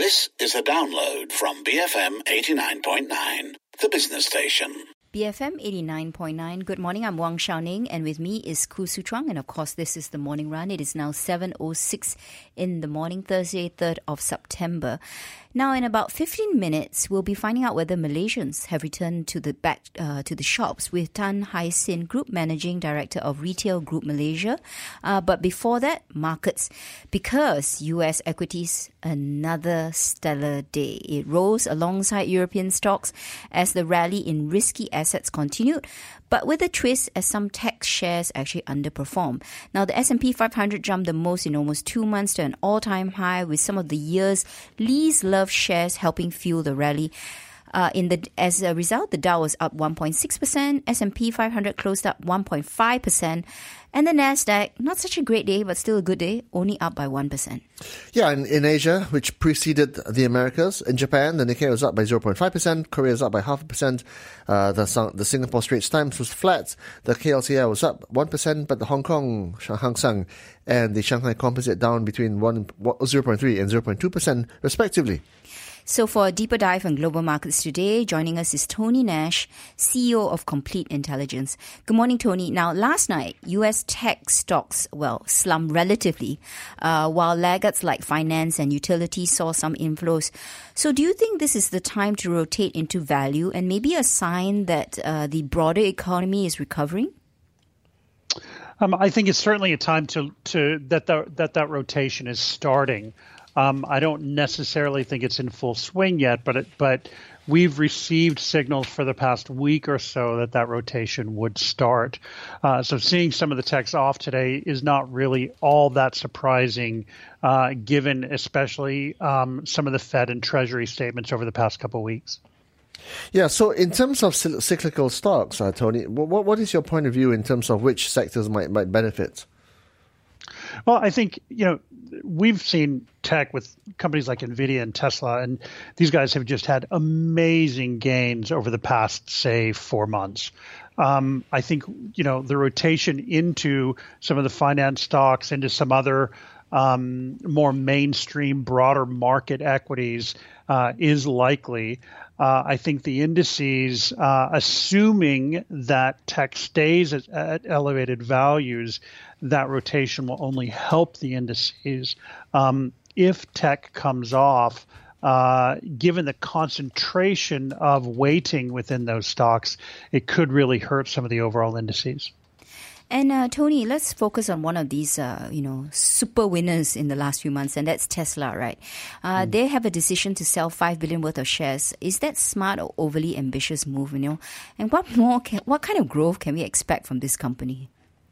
This is a download from BFM 89.9, the business station. BFM 89.9. Good morning, I'm Wang Xiaoning, and with me is Khoo Su Chuang, and of course this is the Morning Run. It is now 7:06 in the morning, Thursday, 3rd of September. Now, in about 15 minutes, we'll be finding out whether Malaysians have returned to the shops with Tan Hai Sin, Group Managing Director of Retail Group Malaysia. But before that, markets, because US equities, another stellar day. It rose alongside European stocks as the rally in risky assets continued, but with a twist as some tech shares actually underperform. Now, the S&P 500 jumped the most in almost 2 months to an all-time high, with some of the year's least loved shares helping fuel the rally. As a result, the Dow was up 1.6%, S&P 500 closed up 1.5%, and the Nasdaq, not such a great day, but still a good day, only up by 1%. Yeah, and in Asia, which preceded the Americas, in Japan, the Nikkei was up by 0.5%, Korea was up by 0.5%, the Singapore Straits Times was flat, the KLCI was up 1%, but the Hong Kong Hang Seng and the Shanghai Composite down between 0.3% and 0.2% respectively. So for a deeper dive on global markets today, joining us is Tony Nash, CEO of Complete Intelligence. Good morning, Tony. Now, last night, US tech stocks, slumped relatively, while laggards like finance and utilities saw some inflows. So do you think this is the time to rotate into value and maybe a sign that the broader economy is recovering? I think it's certainly a time that rotation is starting. I don't necessarily think it's in full swing yet, but we've received signals for the past week or so that rotation would start. So seeing some of the techs off today is not really all that surprising, given especially some of the Fed and Treasury statements over the past couple of weeks. Yeah, so in terms of cyclical stocks, Tony, what is your point of view in terms of which sectors might benefit? Well, I think, we've seen tech with companies like NVIDIA and Tesla, and these guys have just had amazing gains over the past, say, 4 months. I think, the rotation into some of the finance stocks, into some other more mainstream, broader market equities is likely. I think the indices, assuming that tech stays at elevated values, that rotation will only help the indices. If tech comes off, given the concentration of weighting within those stocks, it could really hurt some of the overall indices. And Tony, let's focus on one of these, super winners in the last few months, and that's Tesla, right? They have a decision to sell $5 billion worth of shares. Is that smart or overly ambitious move? And what kind of growth can we expect from this company?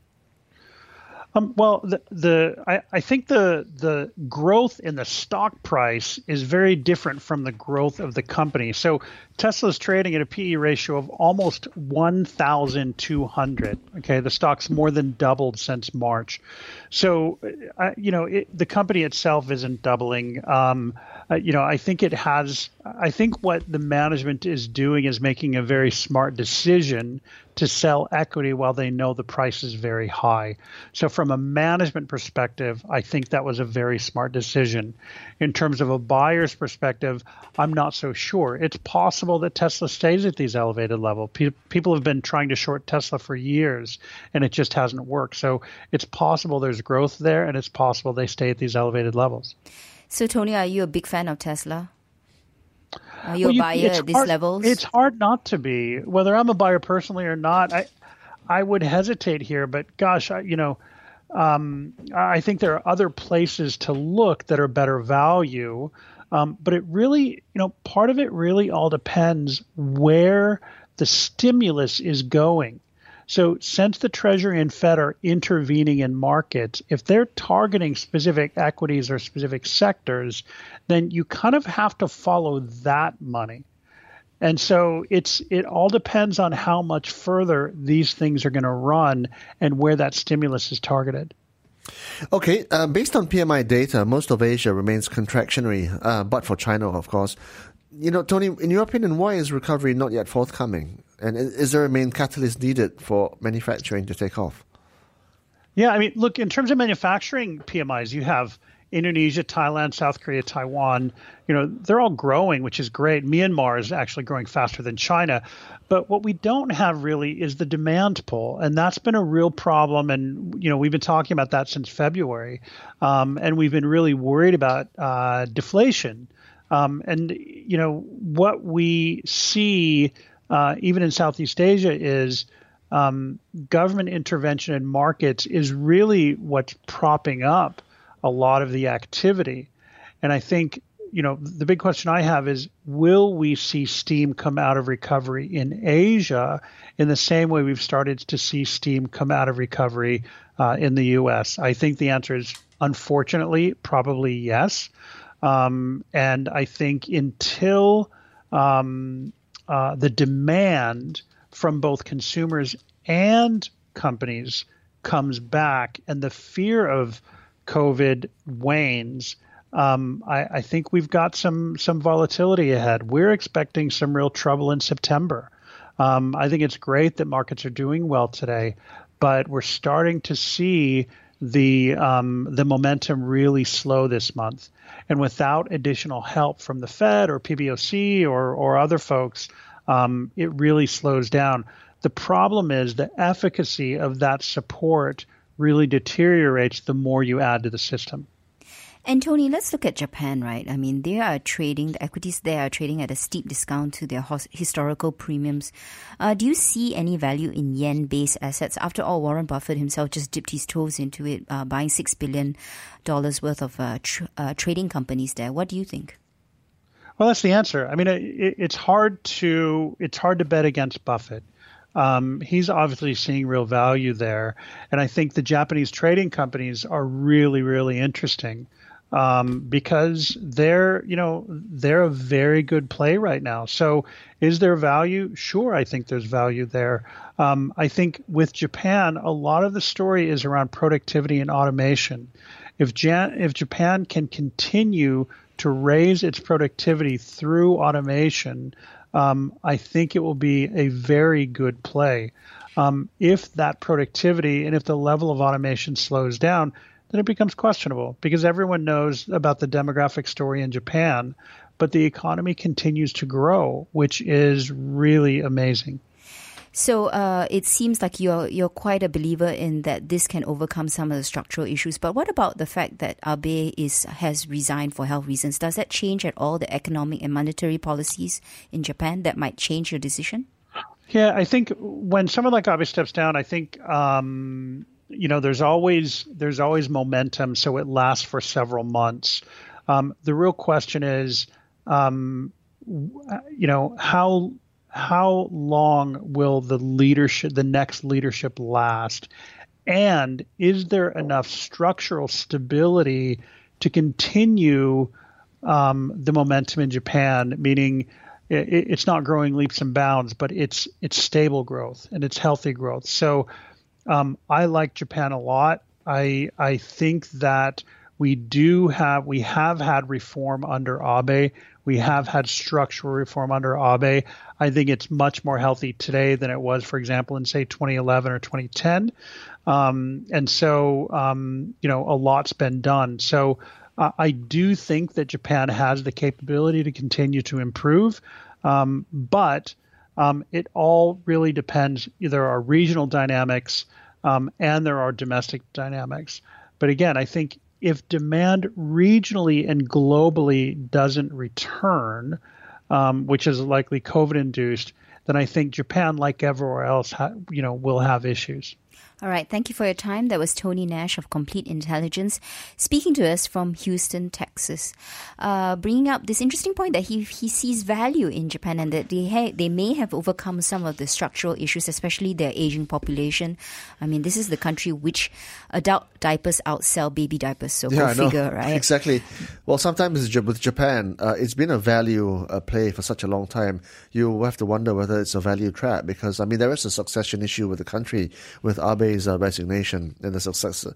I think the growth in the stock price is very different from the growth of the company. So Tesla's trading at a PE ratio of almost 1,200. Okay, the stock's more than doubled since March. So, the company itself isn't doubling. I think what the management is doing is making a very smart decision to sell equity while they know the price is very high. So from a management perspective, I think that was a very smart decision. In terms of a buyer's perspective, I'm not so sure. It's possible that Tesla stays at these elevated levels. People have been trying to short Tesla for years, and it just hasn't worked. So it's possible there's growth there, and it's possible they stay at these elevated levels. So, Tony, are you a big fan of Tesla? Are you a buyer at these levels? It's hard not to be. Whether I'm a buyer personally or not, I would hesitate here. But gosh, I think there are other places to look that are better value. But it really, part of it really all depends where the stimulus is going. So since the Treasury and Fed are intervening in markets, if they're targeting specific equities or specific sectors, then you kind of have to follow that money. And so it all depends on how much further these things are going to run and where that stimulus is targeted. Okay, based on PMI data, most of Asia remains contractionary, but for China, of course. Tony, in your opinion, why is recovery not yet forthcoming? And is there a main catalyst needed for manufacturing to take off? Yeah, look, in terms of manufacturing PMIs, you have Indonesia, Thailand, South Korea, Taiwan, they're all growing, which is great. Myanmar is actually growing faster than China. But what we don't have really is the demand pull. And that's been a real problem. And, we've been talking about that since February. And we've been really worried about deflation. What we see even in Southeast Asia is government intervention in markets is really what's propping up a lot of the activity. And I think, the big question I have is, will we see steam come out of recovery in Asia in the same way we've started to see steam come out of recovery in the U.S.? I think the answer is, unfortunately, probably yes. And I think until the demand from both consumers and companies comes back and the fear of COVID wanes, I think we've got some volatility ahead. We're expecting some real trouble in September. I think it's great that markets are doing well today, but we're starting to see the momentum really slow this month. And without additional help from the Fed or PBOC or other folks, it really slows down. The problem is the efficacy of that support really deteriorates the more you add to the system. And Tony, let's look at Japan, right? I mean, the equities there are trading at a steep discount to their historical premiums. Do you see any value in yen-based assets? After all, Warren Buffett himself just dipped his toes into it, buying $6 billion worth of trading companies there. What do you think? Well, that's the answer. I mean, it's hard to bet against Buffett. He's obviously seeing real value there. And I think the Japanese trading companies are really, really interesting because they're a very good play right now. So is there value? Sure, I think there's value there. I think with Japan, a lot of the story is around productivity and automation. If Japan can continue to raise its productivity through automation, I think it will be a very good play. If that productivity and if the level of automation slows down, then it becomes questionable because everyone knows about the demographic story in Japan, but the economy continues to grow, which is really amazing. So it seems like you're quite a believer in that this can overcome some of the structural issues. But what about the fact that Abe has resigned for health reasons? Does that change at all the economic and monetary policies in Japan that might change your decision? Yeah, I think when someone like Abe steps down, I think there's always momentum, so it lasts for several months. The real question is, how long will the next leadership last? And is there enough structural stability to continue the momentum in Japan, meaning it's not growing leaps and bounds, but it's stable growth and it's healthy growth. So I like Japan a lot. I think that we have had reform under Abe. We have had structural reform under Abe. I think it's much more healthy today than it was, for example, in, say, 2011 or 2010. And so, a lot's been done. So I do think that Japan has the capability to continue to improve. But it all really depends. There are regional dynamics and there are domestic dynamics. But again, I think if demand regionally and globally doesn't return, which is likely COVID-induced, then I think Japan, like everywhere else, will have issues. All right. Thank you for your time. That was Tony Nash of Complete Intelligence speaking to us from Houston, Texas, bringing up this interesting point that he sees value in Japan and that they may have overcome some of the structural issues, especially their aging population. I mean, this is the country which adult diapers outsell baby diapers. So go figure, right? Exactly. Well, sometimes with Japan, it's been a value play for such a long time. You have to wonder whether it's a value trap because, there is a succession issue with the country with Abe Abe's resignation, and there's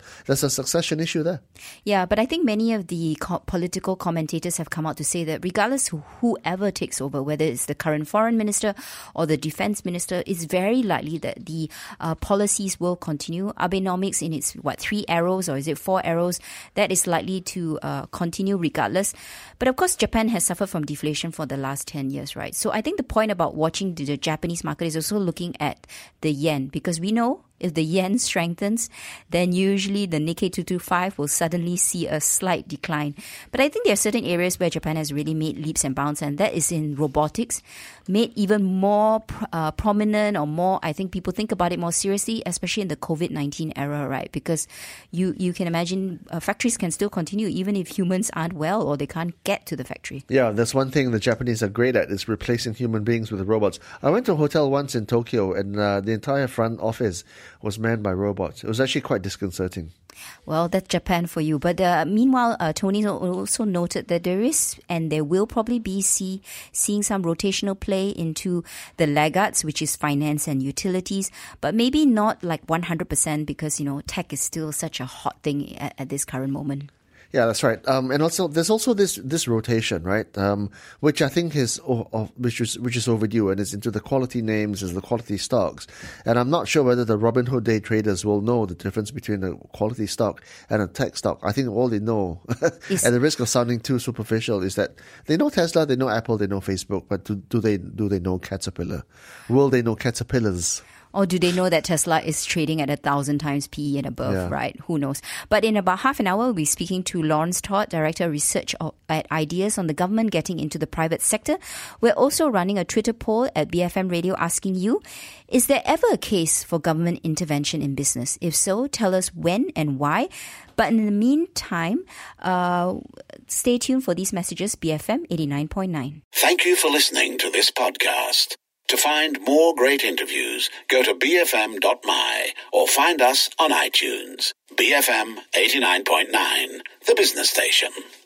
a succession issue there. Yeah, but I think many of the political commentators have come out to say that regardless of whoever takes over, whether it's the current foreign minister or the defense minister, it's very likely that the policies will continue. Abenomics in its, 3 arrows, or is it 4 arrows, that is likely to continue regardless. But of course, Japan has suffered from deflation for the last 10 years, right? So I think the point about watching the Japanese market is also looking at the yen, because we know if the yen strengthens, then usually the Nikkei 225 will suddenly see a slight decline. But I think there are certain areas where Japan has really made leaps and bounds, and that is in robotics, made even more prominent, or more, I think people think about it more seriously, especially in the COVID-19 era, right? Because you can imagine factories can still continue even if humans aren't well or they can't get to the factory. Yeah, that's one thing the Japanese are great at, is replacing human beings with robots. I went to a hotel once in Tokyo, and the entire front office was manned by robots. It was actually quite disconcerting. Well, that's Japan for you. But meanwhile, Tony also noted that there is, and there will probably be, seeing some rotational play into the laggards, which is finance and utilities, but maybe not like 100% because, tech is still such a hot thing at this current moment. Yeah, that's right. And also, there's also this rotation, right? Which I think is which is overdue, and it's into the quality names, is the quality stocks. And I'm not sure whether the Robinhood day traders will know the difference between a quality stock and a tech stock. I think all they know, at the risk of sounding too superficial, is that they know Tesla, they know Apple, they know Facebook, but do they know Caterpillar? Will they know Caterpillars? Or do they know that Tesla is trading at 1,000 times PE and above, Yeah. right? Who knows? But in about half an hour, we'll be speaking to Lawrence Todd, Director of Research at Ideas on the government getting into the private sector. We're also running a Twitter poll at BFM Radio asking you, is there ever a case for government intervention in business? If so, tell us when and why. But in the meantime, stay tuned for these messages, BFM 89.9. Thank you for listening to this podcast. To find more great interviews, go to bfm.my or find us on iTunes. BFM 89.9, the business station.